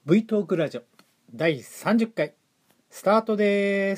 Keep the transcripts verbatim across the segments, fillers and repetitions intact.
V トークラジオだいさんじゅっかいスタートです。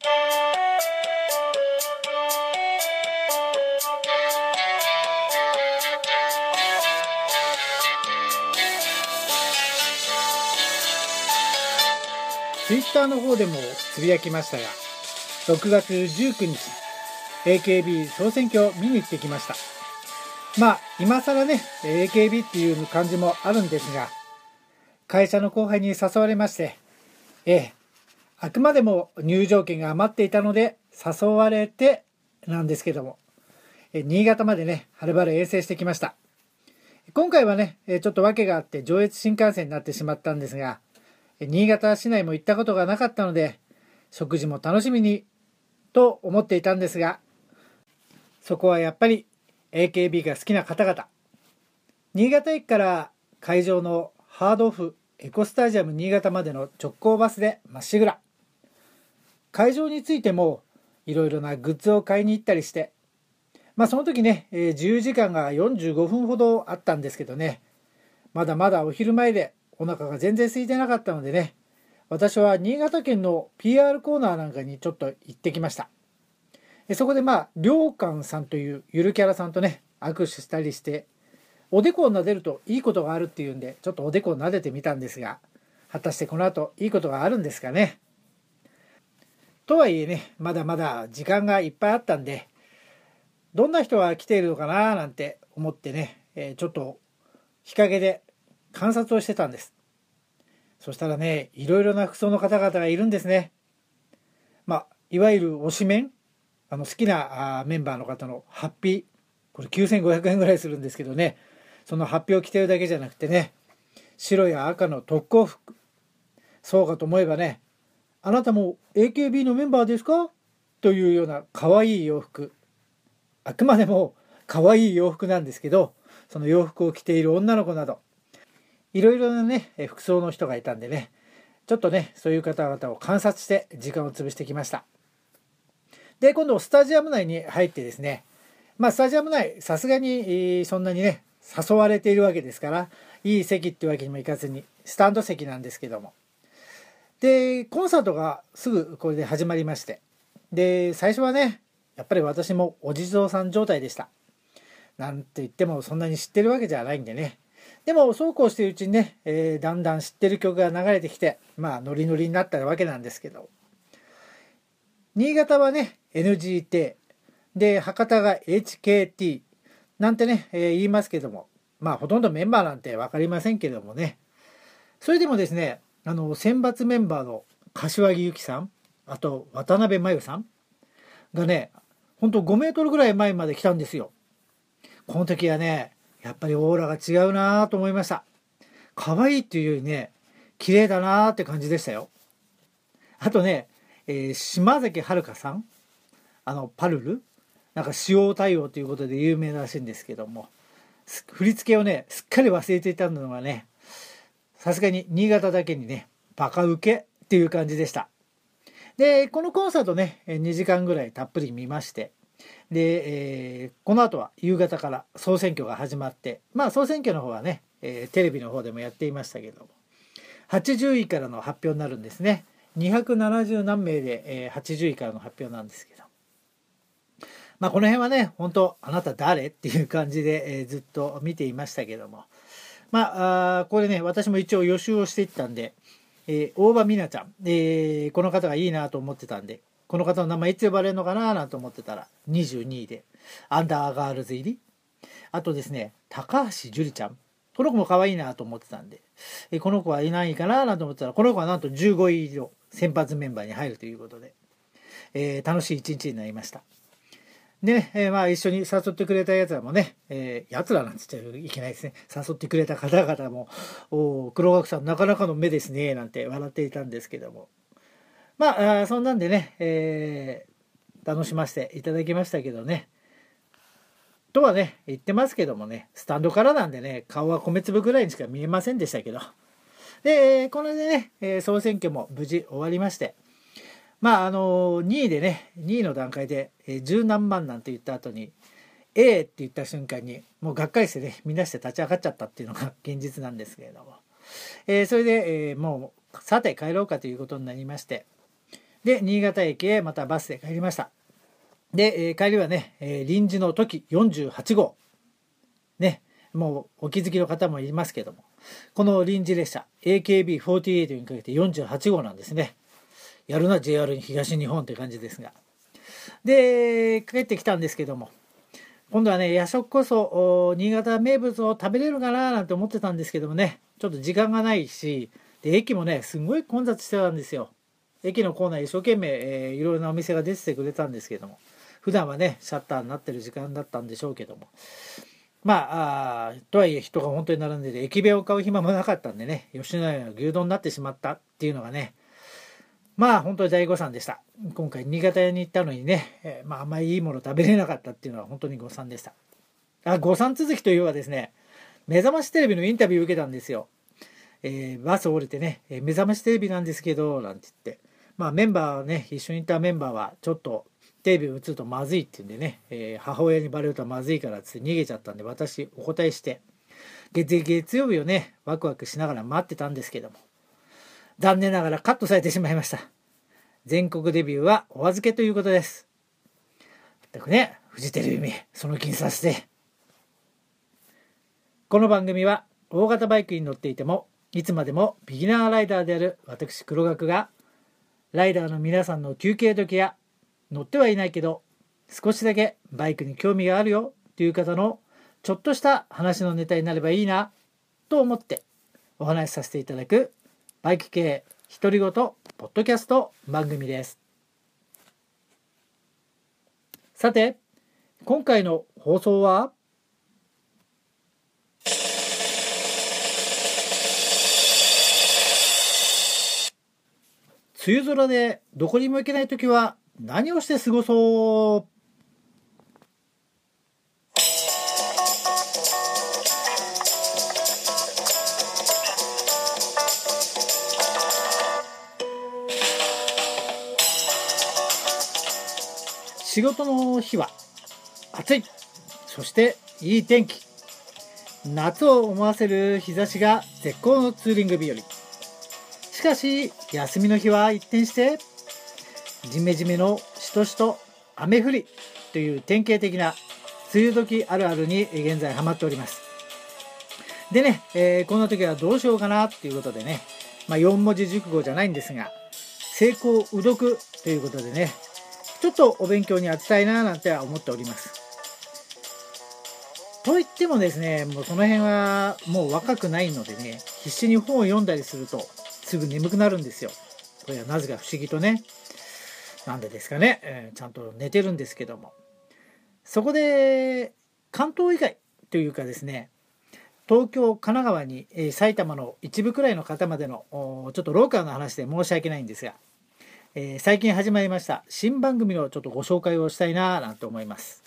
ツイッターの方でもつぶやきましたが、ろくがつじゅうくにち エーケービー 総選挙を見に行ってきました。まあ今更ね エーケービー っていう感じもあるんですが、会社の後輩に誘われまして、ええ、あくまでも入場券が余っていたので誘われてなんですけども、え新潟までねはるばる遠征してきました。今回はねちょっと訳があって上越新幹線になってしまったんですが、新潟市内も行ったことがなかったので食事も楽しみにと思っていたんですが、そこはやっぱり エーケービー が好きな方々、新潟駅から会場のハードオフエコスタジアム新潟までの直行バスでまっしぐら。会場についてもいろいろなグッズを買いに行ったりして、まあその時ね自由時間がよんじゅうごふんほどあったんですけどね、まだまだお昼前でお腹が全然空いてなかったのでね、私は新潟県の ピーアール コーナーなんかにちょっと行ってきました。そこでまあ良寛さんというゆるキャラさんとね握手したりして、おでこを撫でるといいことがあるっていうんでちょっとおでこを撫でてみたんですが、果たしてこの後いいことがあるんですかね。とはいえね、まだまだ時間がいっぱいあったんで、どんな人が来ているのかななんて思ってね、えー、ちょっと日陰で観察をしてたんです。そしたらね、いろいろな服装の方々がいるんですね。まあいわゆる推しメン、あの好きなメンバーの方のハッピー、これきゅうせんごひゃくえんぐらいするんですけどね、そのハッピーを着てるだけじゃなくてね、白や赤の特攻服、そうかと思えばね、あなたも エーケービー のメンバーですかというような可愛い洋服、あくまでも可愛い洋服なんですけど、その洋服を着ている女の子などいろいろなね服装の人がいたんでね、ちょっとねそういう方々を観察して時間を潰してきました。で今度スタジアム内に入ってですね、まあスタジアム内さすがにそんなにね誘われているわけですから、いい席ってわけにもいかずにスタンド席なんですけども、でコンサートがすぐこれで始まりまして、で最初はねやっぱり私もお地蔵さん状態でした。なんて言ってもそんなに知ってるわけじゃないんでね、でもそうこうしているうちにね、えー、だんだん知ってる曲が流れてきて、まあノリノリになったわけなんですけど、新潟はね エヌジーティー で博多が エイチケーティー なんてね、えー、言いますけども、まあほとんどメンバーなんて分かりませんけどもね、それでもですね、あの選抜メンバーの柏木由紀さん、あと渡辺真由さんがね、ほんとごメートルぐらい前まで来たんですよ。この時はねやっぱりオーラが違うなと思いました。可愛いっていうよりね綺麗だなって感じでしたよ。あとね、えー、島崎遥香さん、あのパルルなんか使用対応ということで有名らしいんですけども、振り付けをねすっかり忘れていたのがね、さすがに新潟だけにねバカウケっていう感じでした。でこのコンサートねにじかんぐらいたっぷり見まして、で、えー、この後は夕方から総選挙が始まって、まあ総選挙の方はね、えー、テレビの方でもやっていましたけども、はちじゅういからの発表になるんですね。にひゃくななじゅうなんめいで、えー、はちじゅういからの発表なんですけど、まあこの辺はね本当あなた誰っていう感じで、えー、ずっと見ていましたけども、まあ、あこれね私も一応予習をしていったんで、えー、大場美奈ちゃん、えー、この方がいいなと思ってたんで、この方の名前いつ呼ばれるのかななんて思ってたらにじゅうにいでアンダーガールズ入り。あとですね高橋樹里ちゃん、この子も可愛いなと思ってたんで、えこの子はいないかななんて思ってたら、この子はなんとじゅうごいの先発メンバーに入るということで、えー、楽しい一日になりました。でね、えー、まあ一緒に誘ってくれたやつらもね、えー、やつらなんて言っちゃいけないですね。誘ってくれた方々も、お黒岳さんなかなかの目ですねなんて笑っていたんですけども、まあそんなんでね、えー、楽しませていただきましたけどね。とはね言ってますけどもね、スタンドからなんでね顔は米粒ぐらいにしか見えませんでしたけど、でこれでね、えー、総選挙も無事終わりまして、まああのにいでねにいの段階で十何万なんて言った後に エー って言った瞬間にもうがっかりしてねみんなして立ち上がっちゃったっていうのが現実なんですけれども、 えー、それで、えー、もうさて帰ろうかということになりまして、で新潟駅へまたバスで帰りました。で、えー、帰りはね、えー、臨時の時よんじゅうはちごうね、もうお気づきの方もいますけども、この臨時列車 エーケービーフォーティーエイト にかけてよんじゅうはちごうなんですね。やるな ジェイアール 東日本という感じですが、で帰ってきたんですけども、今度はね夜食こそ新潟名物を食べれるかななんて思ってたんですけどもね、ちょっと時間がないし、で駅もねすごい混雑してたんですよ。駅の構内一生懸命、えー、いろいろなお店が出ててくれたんですけども、普段はねシャッターになってる時間だったんでしょうけども、まあ、あとはいえ人が本当に並んでて駅弁を買う暇もなかったんでね、吉野家の牛丼になってしまったっていうのがね、まあ本当に大誤算でした。今回新潟屋に行ったのにね、えー、まああんまりいいもの食べれなかったっていうのは本当に誤算でした。あ、誤算続きというのはですね、目覚ましテレビのインタビューを受けたんですよ。えー、バス降りてね、えー、目覚ましテレビなんですけどなんて言って、まあメンバーね、一緒にいたメンバーはちょっとテレビを映るとまずいっていうんでね、えー、母親にバレるとまずいからっつって逃げちゃったんで、私お答えして月月曜日をねワクワクしながら待ってたんですけども、残念ながらカットされてしまいました。全国デビューはお預けということです。全くね、フジテレビめその気にさせて。この番組は大型バイクに乗っていてもいつまでもビギナーライダーである私黒学が、ライダーの皆さんの休憩時や乗ってはいないけど少しだけバイクに興味があるよという方のちょっとした話のネタになればいいなと思ってお話しさせていただくバイク系独り言ポッドキャスト番組です。さて今回の放送は、梅雨空でどこにも行けないときは何をして過ごそう。仕事の日は暑い、そしていい天気、夏を思わせる日差しが絶好のツーリング日和。しかし休みの日は一転してジメジメのしとしと雨降りという典型的な梅雨時あるあるに現在ハマっております。でね、えー、こんな時はどうしようかなっていうことでね、まあ、よん文字熟語じゃないんですが、成功うどくということでね、ちょっとお勉強に当てたいななんて思っております。といってもですね、もうその辺はもう若くないのでね、必死に本を読んだりするとすぐ眠くなるんですよ。これはなぜか不思議とね、なんでですかね、えー、ちゃんと寝てるんですけども、そこで関東以外というかですね、東京神奈川に、えー、埼玉の一部くらいの方までのちょっとローカルな話で申し訳ないんですが、えー、最近始まりました新番組のちょっとご紹介をしたいななんて思います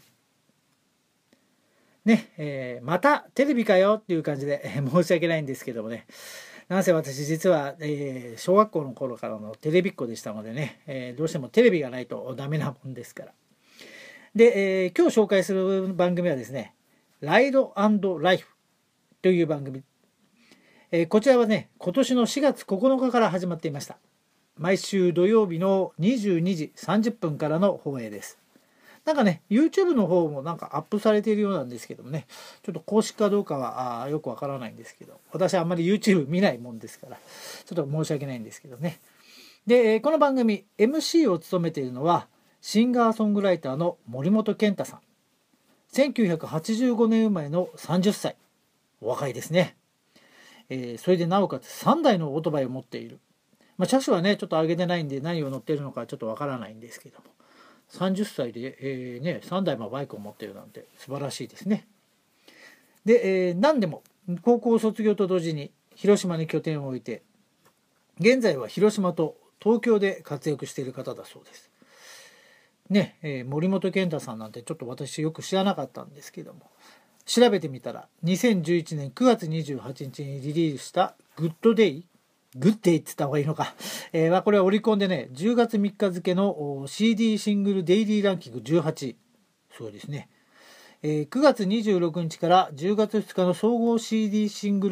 ね。えー、またテレビかよっていう感じで、えー、申し訳ないんですけどもね、なんせ私実は、えー、小学校の頃からのテレビっ子でしたのでね、えー、どうしてもテレビがないとダメなもんですから。で、えー、今日紹介する番組はですね、ライド&ライフという番組、えー、こちらはね今年のしがつここのかから始まっていました。毎週土曜日のにじゅうにじさんじゅっぷんからの放映です。なんかね YouTube の方もなんかアップされているようなんですけどもね、ちょっと公式かどうかはあよくわからないんですけど、私はあんまり YouTube 見ないもんですからちょっと申し訳ないんですけどね。でこの番組 エムシー を務めているのはシンガーソングライターの森本健太さん。せんきゅうひゃくはちじゅうごねん生まれのさんじゅっさい、お若いですね。えー、それでなおかつさんだいのオートバイを持っている。まあ、車種はねちょっと上げてないんで何を乗っているのかちょっとわからないんですけども、さんじゅっさいで、えーね、さんだいもバイクを持っているなんて素晴らしいですね。で、えー、何でも高校卒業と同時に広島に拠点を置いて、現在は広島と東京で活躍している方だそうですね。えー、森本健太さんなんてちょっと私よく知らなかったんですけども、調べてみたらにせんじゅういちねんくがつにじゅうはちにちにリリースしたグッドデイグッデイって言った方がいいのか、えー、これはオリコンでねじゅうがつみっか付の シーディー シングルデイリーランキングじゅうはちい、そうですね、えー、くがつにじゅうろくにちからじゅうがつふつかの総合 シーディー シングル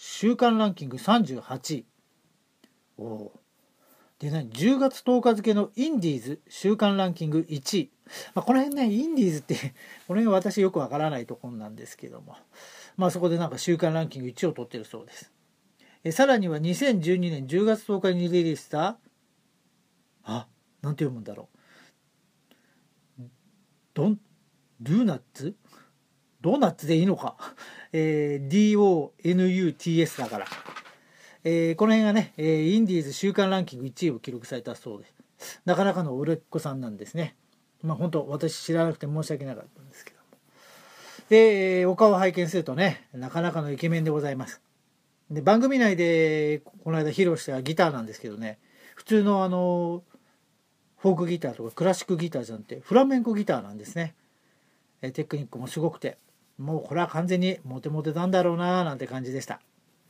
週間ランキングさんじゅうはちい。おお。で何じゅうがつとおか付のインディーズ週間ランキングいちい。まあ、この辺ね、インディーズってこの辺私よくわからないところなんですけども、まあそこでなんか週間ランキングいちいを取ってるそうです。えさらにはにせんじゅうにねんじゅうがつとおかにリリースした、あ、なんて読むんだろう。ドン、ドゥナッツドーナッツでいいのか。えー、ディーオーエヌユーティーエス だから。えー、この辺がね、えー、インディーズ週間ランキングいちいを記録されたそうです。なかなかの売れっ子さんなんですね。まあ本当私知らなくて申し訳なかったんですけども。で、お顔を拝見するとね、なかなかのイケメンでございます。で、番組内でこの間披露したギターなんですけどね、普通のあのフォークギターとかクラシックギターじゃなくてフラメンコギターなんですね。テクニックもすごくて、もうこれは完全にモテモテなんだろうななんて感じでした。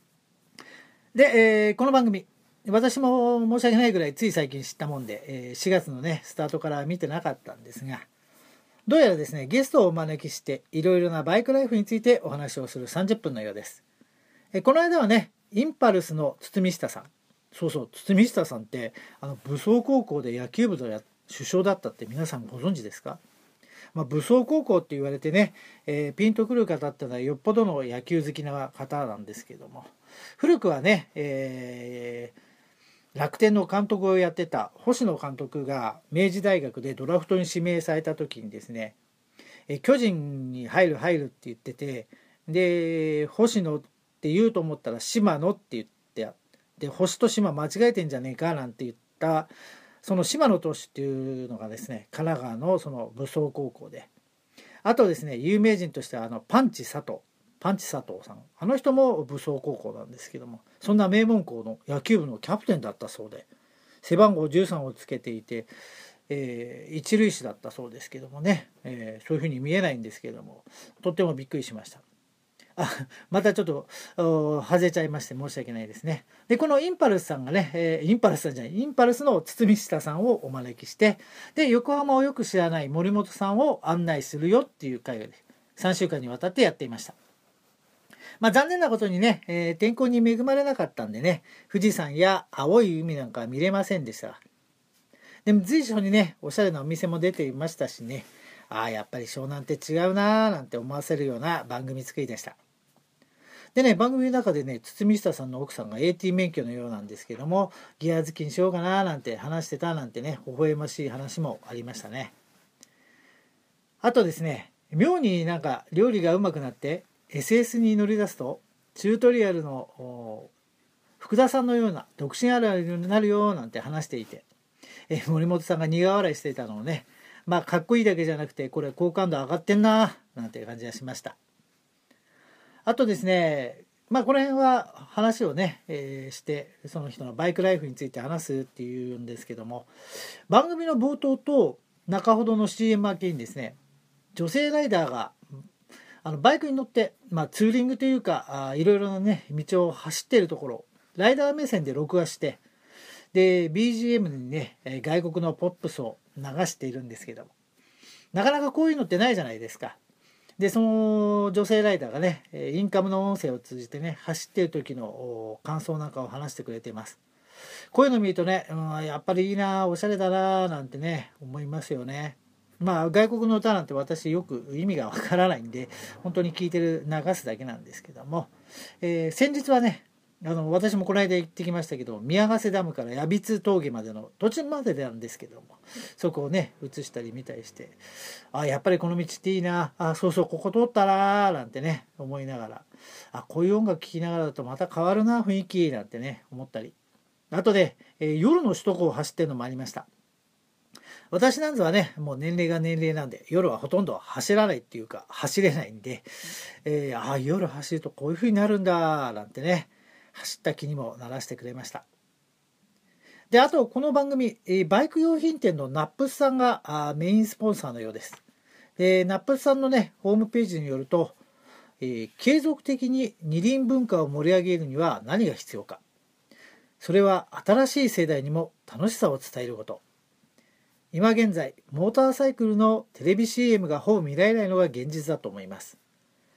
で、えー、この番組私も申し訳ないぐらいつい最近知ったもんで、えー、しがつのねスタートから見てなかったんですが、どうやらですねゲストをお招きしていろいろなバイクライフについてお話をするさんじゅっぷんのようです。えー、この間はねインパルスの堤下さん、そうそう堤下さんってあの武装高校で野球部のや主将だったって皆さんご存知ですか？まあ、武装高校って言われてね、えー、ピンとくる方ってのはよっぽどの野球好きな方なんですけども、古くはね、えー、楽天の監督をやってた星野監督が明治大学でドラフトに指名された時にですね、えー、巨人に入る入るって言ってて、で星野って言うと思ったら島野って言って、で星と島間違えてんじゃねえかなんて言ったその島野投手っていうのがですね神奈川のその武装高校で、あとですね有名人としてはあのパンチ佐藤パンチ佐藤さん、あの人も武装高校なんですけども、そんな名門校の野球部のキャプテンだったそうで、背番号じゅうさんをつけていて、えー、一塁手だったそうですけどもね、えー、そういうふうに見えないんですけども、とってもびっくりしました。あ、またちょっと外れちゃいまして申し訳ないですね。でこのインパルスさんがね、えー、インパルスさんじゃないインパルスの堤下さんをお招きして、で横浜をよく知らない森本さんを案内するよっていう会がさんしゅうかんにわたってやっていました。まあ残念なことにね、えー、天候に恵まれなかったんでね、富士山や青い海なんかは見れませんでした。でも随所にねおしゃれなお店も出ていましたしね、ああやっぱり湘南って違うなーなんて思わせるような番組作りでした。でね、番組の中でね、堤下さんの奥さんが エーティー 免許のようなんですけども、ギア好きにしようかななんて話してたなんてね、微笑ましい話もありましたね。あとですね、妙になんか料理がうまくなって エスエス に乗り出すと、チュートリアルの福田さんのような独身あるあるになるよなんて話していて、え森本さんが苦笑いしていたのをね、まあかっこいいだけじゃなくて、これ好感度上がってんななんて感じがしました。あとですね、まあこの辺は話をね、えー、してその人のバイクライフについて話すっていうんですけども、番組の冒頭と中ほどの シーエム 明けにですね、女性ライダーがあのバイクに乗って、まあ、ツーリングというかあいろいろなね道を走っているところライダー目線で録画して、で ビージーエム にね外国のポップスを流しているんですけども、なかなかこういうのってないじゃないですか。でその女性ライダーがねインカムの音声を通じてね走っている時の感想なんかを話してくれています。こういうのを見るとね、うん、やっぱりいいなおしゃれだななんてね思いますよね。まあ外国の歌なんて私よく意味がわからないんで本当に聞いてる流すだけなんですけども、えー、先日はねあの私もこの間行ってきましたけど、宮ヶ瀬ダムから矢櫃峠までの途中までなんですけども、そこをね映したり見たりして、あやっぱりこの道っていいなあ、そうそうここ通ったななんてね思いながら、あこういう音楽聴きながらだとまた変わるな雰囲気なんてね思ったり、あとで、えー、夜の首都高を走ってるのもありました。私なんぞはねもう年齢が年齢なんで夜はほとんど走らないっていうか走れないんで、えー、あ夜走るとこういう風になるんだなんてね走った気にもならしてくれました。であとこの番組バイク用品店のナップスさんがメインスポンサーのようです。でナップスさんのねホームページによると、えー、継続的に二輪文化を盛り上げるには何が必要か、それは新しい世代にも楽しさを伝えること、今現在モーターサイクルのテレビ シーエム がほぼ見られないのが現実だと思います。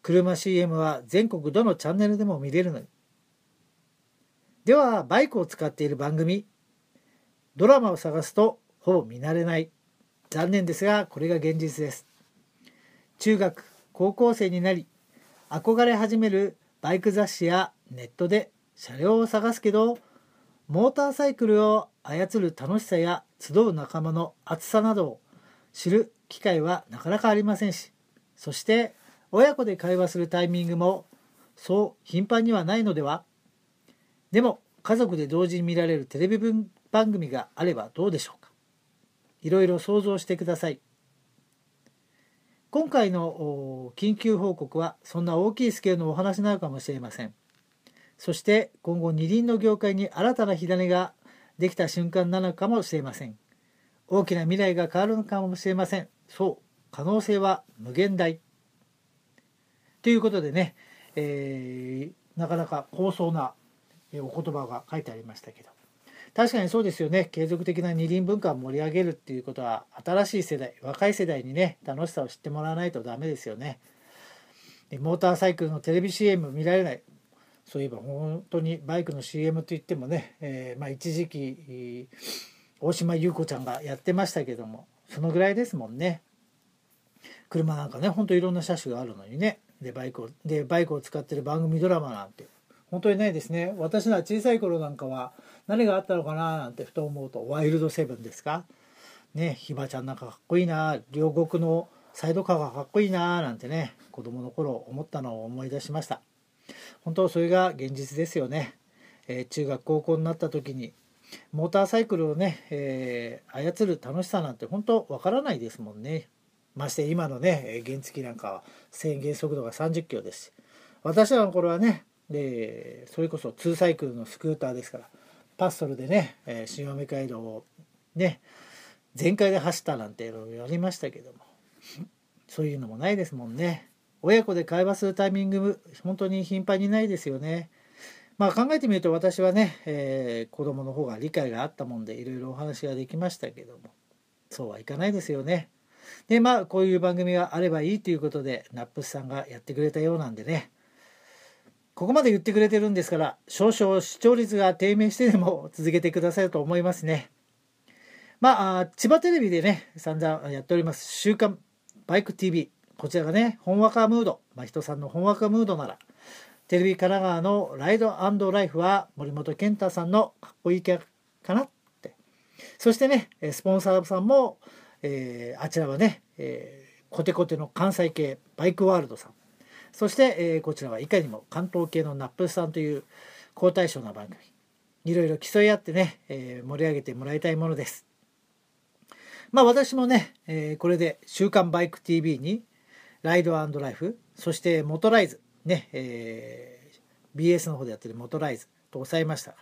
車 シーエム は全国どのチャンネルでも見れるのに。ではバイクを使っている番組、ドラマを探すとほぼ見慣れない。残念ですがこれが現実です。中学高校生になり憧れ始めるバイク雑誌やネットで車両を探すけど、モーターサイクルを操る楽しさや集う仲間の熱さなどを知る機会はなかなかありませんし、そして親子で会話するタイミングもそう頻繁にはないのでは。でも家族で同時に見られるテレビ番組があればどうでしょうか。いろいろ想像してください。今回の緊急報告はそんな大きいスケールのお話なのかもしれません。そして今後二輪の業界に新たな火種ができた瞬間なのかもしれません。大きな未来が変わるのかもしれません。そう、可能性は無限大ということでね、えー、なかなか高尚なお言葉が書いてありましたけど、確かにそうですよね。継続的な二輪文化を盛り上げるっていうことは、新しい世代、若い世代にね、楽しさを知ってもらわないとダメですよね。モーターサイクルのテレビ シーエム 見られない。そういえば本当にバイクの シーエム といってもね、えーまあ、一時期大島優子ちゃんがやってましたけども、そのぐらいですもんね。車なんかね、本当いろんな車種があるのにね、でバイクをでバイクを使ってる番組ドラマなんて本当にないですね。私のは小さい頃なんかは何があったのかななんてふと思うと、ワイルドセブンですかね、ひばちゃんなんかかっこいいな、両国のサイドカーがかっこいいななんてね、子供の頃思ったのを思い出しました。本当それが現実ですよね。えー、中学高校になった時にモーターサイクルをね、えー、操る楽しさなんて本当わからないですもんね。まして今のね原付なんかは制限速度がさんじゅっキロです。私らの頃はね、でそれこそツーサイクルのスクーターですから、パストルでね、えー、新青梅街道をね全開で走ったなんていうのをやりましたけども、そういうのもないですもんね。親子で会話するタイミング本当に頻繁にないですよね。まあ考えてみると私はね、えー、子供の方が理解があったもんでいろいろお話ができましたけども、そうはいかないですよね。でまあこういう番組があればいいということでナップスさんがやってくれたようなんでね、ここまで言ってくれてるんですから、少々視聴率が低迷してでも続けてくださると思いますね。まあ千葉テレビでね散々やっております週刊バイク ティービー、 こちらがねほんわかムード、まあ、人さんのほんわかムードなら、テレビ神奈川のライド&ライフは森本健太さんのかっこいいキャラかなって。そしてねスポンサーさんも、えー、あちらはね、えー、コテコテの関西系バイクワールドさん、そして、えー、こちらはいかにも関東系のナップさんという好対象な番組、いろいろ競い合ってね、えー、盛り上げてもらいたいものです。まあ私もね、えー、これで週刊バイク ティービー にライド&ライフ、そしてモトライズね、えー、ビーエス の方でやってるモトライズと抑えましたから、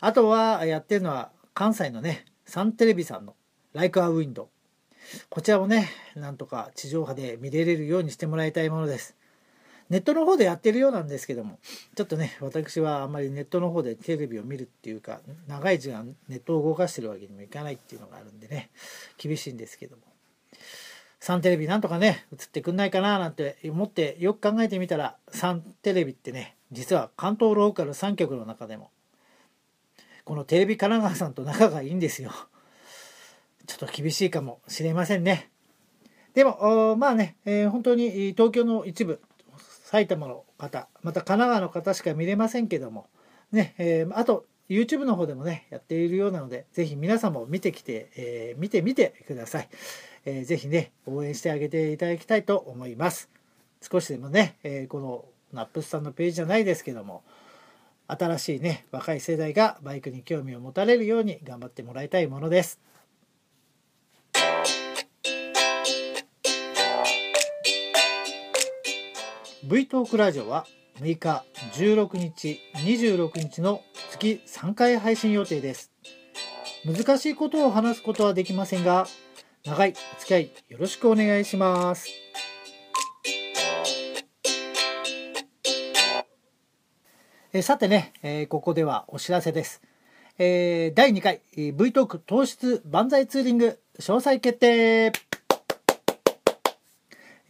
あとはやってるのは関西のねサンテレビさんのライクアウィンド、こちらもねなんとか地上波で見れるようにしてもらいたいものです。ネットの方でやってるようなんですけども、ちょっとね私はあんまりネットの方でテレビを見るっていうか、長い時間ネットを動かしてるわけにもいかないっていうのがあるんでね、厳しいんですけども、サンテレビなんとかね映ってくんないかななんて思ってよく考えてみたら、サンテレビってね実は関東ローカルさん局の中でもこのテレビ神奈川さんと仲がいいんですよ。ちょっと厳しいかもしれませんね。でもまあね、えー、本当に東京の一部、埼玉の方、また神奈川の方しか見れませんけどもね、えー、あと YouTube の方でもねやっているようなので、ぜひ皆さんも見てきて、えー、見てみてください。えー、ぜひね応援してあげていただきたいと思います。少しでもね、えー、このナップスさんのページじゃないですけども、新しいね若い世代がバイクに興味を持たれるように頑張ってもらいたいものです。V トークラジオはむいか、じゅうろくにち、にじゅうろくにちの月さんかい配信予定です。難しいことを話すことはできませんが、長いお付き合いよろしくお願いします。えさてね、えー、ここではお知らせです。えー、だいにかい V トーク糖質万歳ツーリング詳細決定。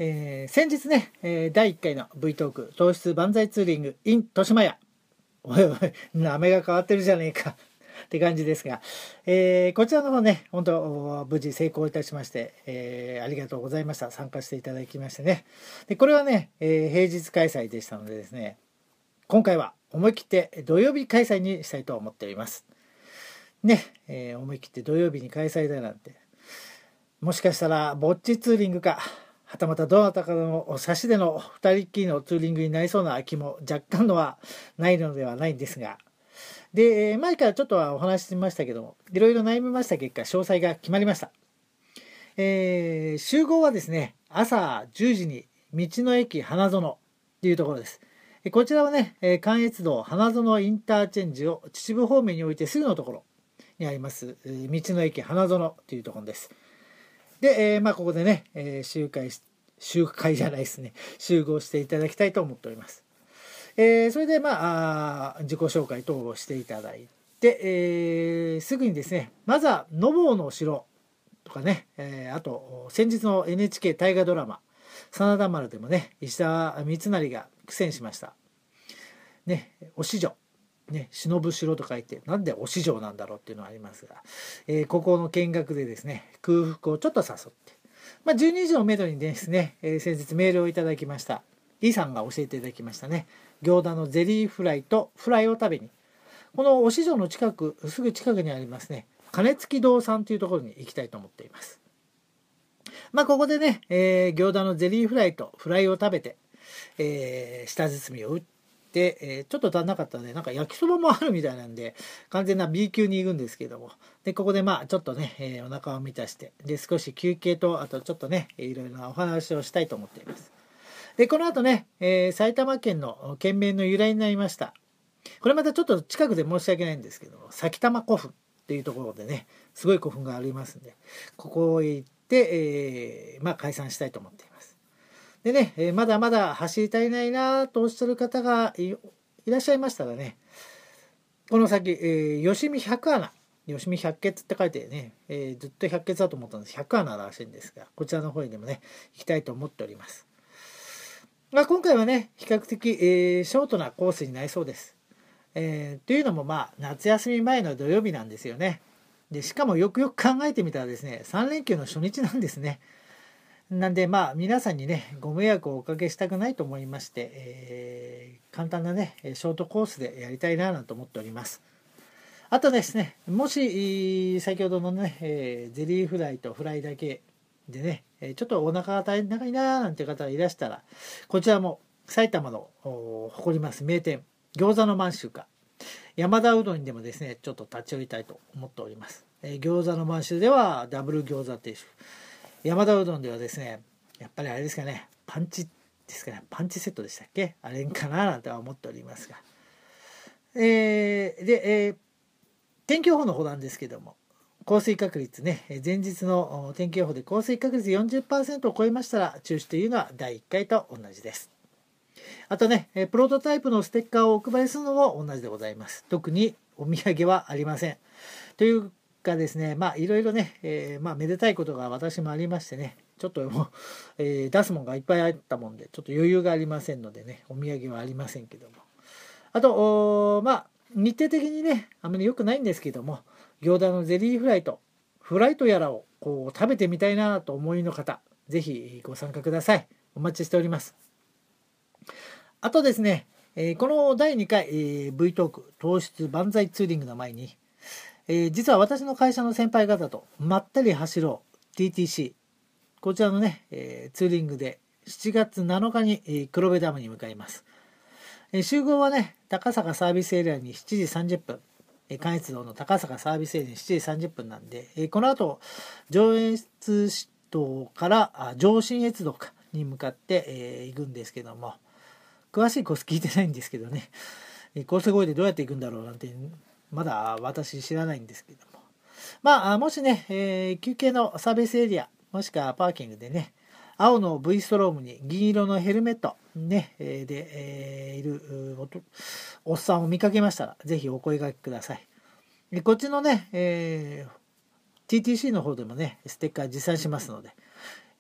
えー、先日ね、えー、だいいっかいの V トーク糖質万歳ツーリング in 豊島屋、おいおい名前が変わってるじゃねえかって感じですが、えー、こちらの方ね本当無事成功いたしまして、えー、ありがとうございました。参加していただきましてね。でこれはね、えー、平日開催でしたのでですね、今回は思い切って土曜日開催にしたいと思っておりますね。えー、思い切って土曜日に開催だなんて、もしかしたらぼっちツーリングか、はたまたどなたかの差しでの二人っきりのツーリングになりそうな気も若干のはないのではないんですが、で前からちょっとはお話ししましたけども、いろいろ悩みました結果詳細が決まりました。えー、集合はですね朝じゅうじに道の駅花園というところです。こちらはね関越道花園インターチェンジを秩父方面においてすぐのところにあります道の駅花園というところです。で、えー、まあここでね、えー、集会集会じゃないですね集合していただきたいと思っております。えー、それでまあ自己紹介等をしていただいて、えー、すぐにですねまずはのぼうの城とかね、えー、あと先日の エヌエイチケー 大河ドラマ真田丸でもね石田三成が苦戦しましたね、お四条ね、忍ぶ城と書いてなんでお四条なんだろうっていうのはありますが、えー、ここの見学でですね空腹をちょっと誘って、まあ、じゅうにじをめどにですね、えー、先日メールをいただきました E さんが教えていただきましたね行田のゼリーフライとフライを食べに、このお四条の近くすぐ近くにありますね金付堂さんというところに行きたいと思っています。まあここでね、えー、行田のゼリーフライとフライを食べて、えー、舌包みを打ってで、えー、ちょっと足んなかったのでなんか焼きそばもあるみたいなんで完全な B 級に行くんですけども、でここでまあちょっとね、えー、お腹を満たしてで少し休憩とあとちょっとねいろいろなお話をしたいと思っています。でこの後ね、えー、埼玉県の県名の由来になりました、これまたちょっと近くで申し訳ないんですけど埼玉古墳っていうところでねすごい古墳がありますんで、ここへ行って、えー、まあ解散したいと思っています。でね、えー、まだまだ走り足りないなとおっしゃる方が い, いらっしゃいましたらね、この先、えー、吉見百穴、吉見百穴って書いてね、えー、ずっと百穴だと思ったんです百穴らしいんですが、こちらの方にでもね行きたいと思っております。まあ、今回はね比較的、えー、ショートなコースになりそうです。えー、というのもまあ夏休み前の土曜日なんですよね。でしかもよくよく考えてみたらですねさん連休の初日なんですね。なんでまあ皆さんにねご迷惑をおかけしたくないと思いまして、えー、簡単なねショートコースでやりたいなと思っております。あとですねもし先ほどのね、えー、ゼリーフライとフライだけでねちょっとお腹が足りないななんていう方がいらしたら、こちらも埼玉の誇ります名店餃子の満州か山田うどんにでもですねちょっと立ち寄りたいと思っております。えー、餃子の満州ではダブル餃子定食、山田うどんではですねやっぱりあれですかねパンチですかねパンチセットでしたっけ、あれかななんては思っておりますが、えー、で、えー、天気予報の方なんですけども降水確率ね前日の天気予報で降水確率 よんじゅっパーセント を超えましたら中止というのはだいいっかいと同じです。あとねプロトタイプのステッカーをお配りするのも同じでございます。特にお土産はありませんというがですね、まあいろいろね、えー、まあめでたいことが私もありましてね、ちょっともう、えー、出すもんがいっぱいあったもんでちょっと余裕がありませんのでねお土産はありませんけども、あとまあ日程的にねあまり良くないんですけども行田のゼリーフライとフライとやらをこう食べてみたいなと思いの方ぜひご参加ください。お待ちしております。あとですね、えー、このだいにかい、えー、V トーク糖質万歳ツーリングの前にえー、実は私の会社の先輩方とまったり走ろう ティーティーシー こちらのね、えー、ツーリングでしちがつなのかに、えー、黒部ダムに向かいます。えー、集合はね高坂サービスエリアにしちじさんじゅっぷん、えー、関越道の高坂サービスエリアにしちじさんじゅっぷんなんで、えー、この後上越道からあ上信越道かに向かって、えー、行くんですけども、詳しいコース聞いてないんですけどね、えー、コース越えでどうやって行くんだろうなんてまだ私知らないんですけども、まあもしね、えー、休憩のサービスエリアもしくはパーキングでね青の V ストロームに銀色のヘルメット、ね、で、えー、いる お, おっさんを見かけましたらぜひお声掛けください。でこっちのね、えー、ティーティーシー の方でもねステッカー持参しますので、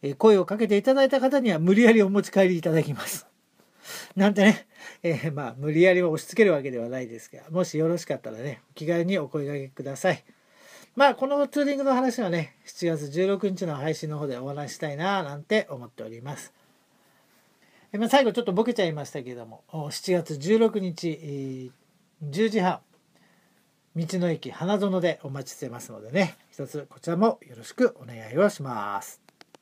え声をかけていただいた方には無理やりお持ち帰りいただきます。なんてね、えー、まあ無理やり押し付けるわけではないですが、もしよろしかったらね、お気軽にお声掛けください。まあこのツーリングの話はね、しちがつじゅうろくにちの配信の方でお話したいななんて思っております。えまあ、最後ちょっとボケちゃいましたけれども、しちがつじゅうろくにち、えー、じゅうじはん、道の駅花園でお待ちしてますのでね、一つこちらもよろしくお願いをします。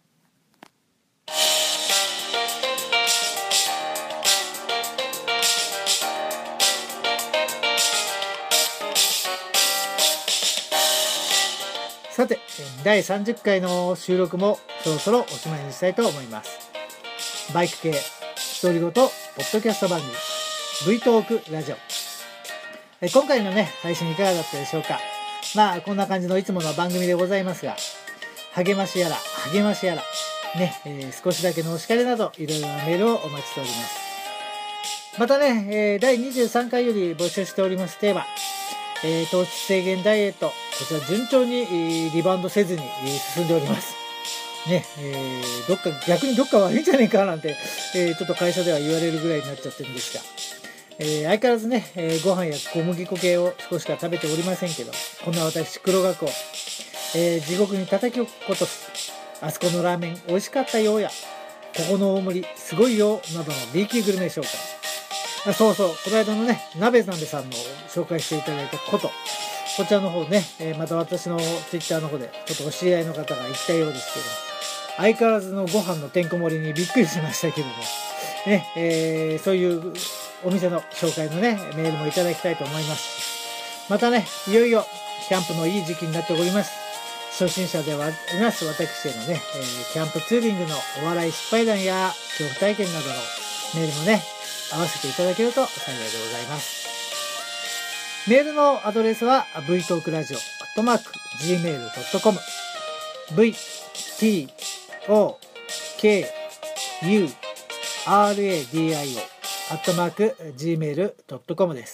さて、だいさんじゅっかいの収録もそろそろおしまいにしたいと思います。バイク系独り言ポッドキャスト番組 V トークラジオ、え今回のね配信いかがだったでしょうか。まあこんな感じのいつもの番組でございますが、励ましやら励ましやらね、えー、少しだけのお叱りなどいろいろなメールをお待ちしております。またね、えー、だいにじゅうさんかいより募集しておりますテーマ、えー、糖質制限ダイエット、こちら順調に、えー、リバウンドせずに、えー、進んでおりますね。えー、どっか逆にどっか悪いんじゃねえかなんて、えー、ちょっと会社では言われるぐらいになっちゃってるんですが、えー、相変わらずね、えー、ご飯や小麦粉系を少しか食べておりませんけど、こんな私黒学を、えー、地獄に叩き落とす、あそこのラーメン美味しかったよや、ここの大盛りすごいよなどの B 級グルメ紹介、あそうそう、この間のね鍋鍋さんの紹介していただいたこと、こちらの方ね、えー、また私のツイッターの方でちょっとお知り合いの方が言ったようですけど、相変わらずのご飯のてんこ盛りにびっくりしましたけどもね、えー、そういうお店の紹介のねメールもいただきたいと思いますし、またねいよいよキャンプのいい時期になっております。初心者ではあります私へのね、えー、キャンプツーリングのお笑い失敗談や恐怖体験などのメールもね合わせていただけると幸いでございます。メールのアドレスは v トークラジオ アットマーク ジーメールドットコム v t o k u r a d i o アットマーク ジーメールドットコム です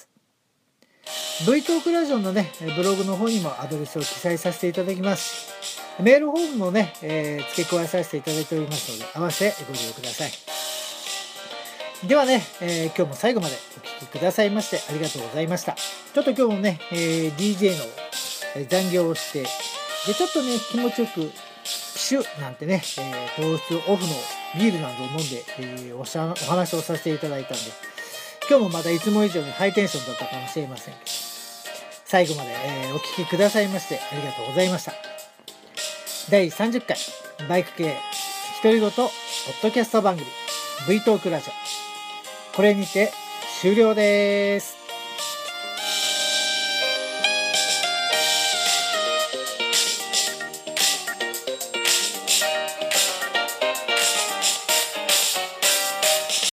。V トークラジオのねブログの方にもアドレスを記載させていただきます。メールフォームもね、えー、付け加えさせていただいておりますので、合わせてご利用ください。ではね、えー、今日も最後までお聞きくださいましてありがとうございました。ちょっと今日もね、えー、ディージェー の残業をして、でちょっとね気持ちよくシュなんてね、えー、糖質オフのビールなどを飲んで、えー、おしゃお話をさせていただいたんで、今日もまたいつも以上にハイテンションだったかもしれませんけど、最後まで、えー、お聞きくださいましてありがとうございました。だいさんじゅっかいバイク系独り言ポッドキャスト番組 V トークラジオ、これにて終了です。